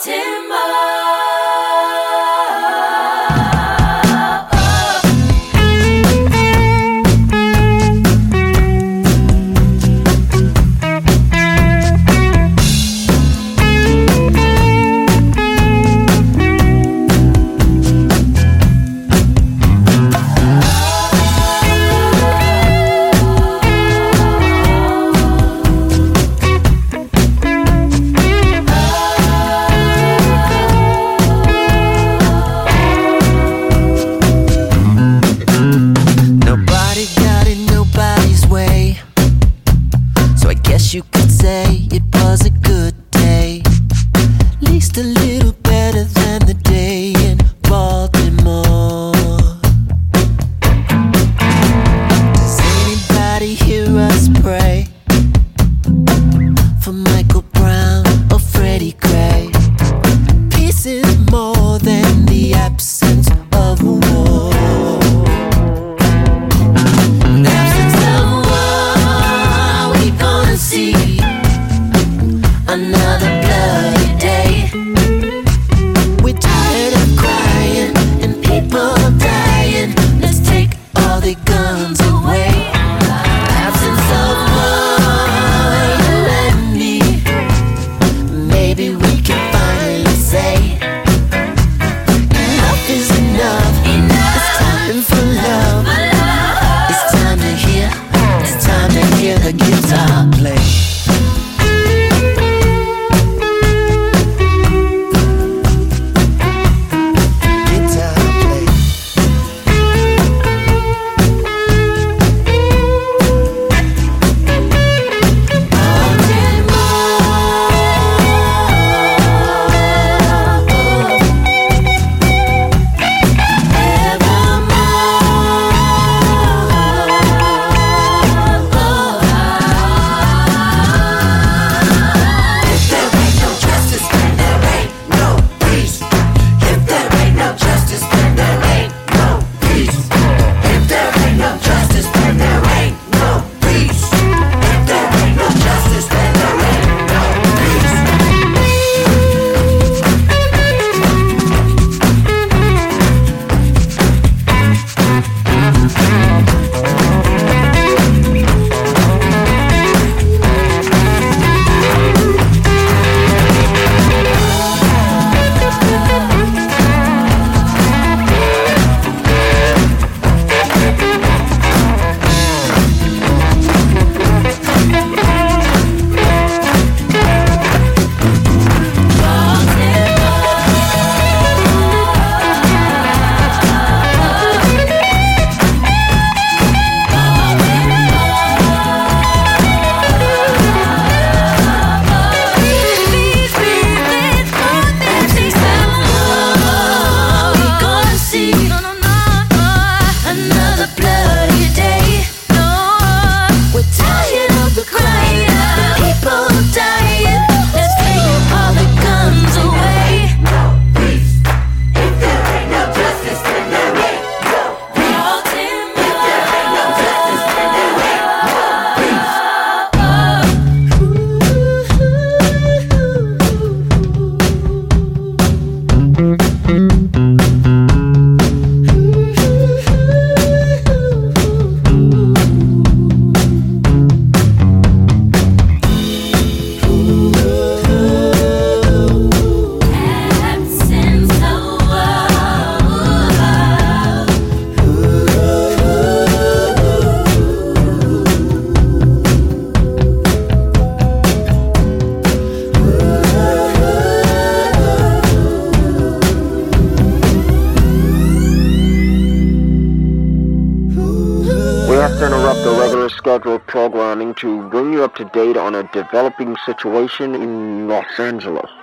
You could say it was a good day, at least a little better than the day in Baltimore. Does anybody hear us pray for Michael Brown or Freddie Gray? Peace is more than the absence of a war. Another bloody day. We're tired of crying and people dying. Let's take all the guns away. Absence of war, you and me. Maybe we can finally say enough is enough. It's time for love. It's time to hear. It's time to hear the guitar play. To interrupt the regular scheduled programming to bring you up to date on a developing situation in Los Angeles.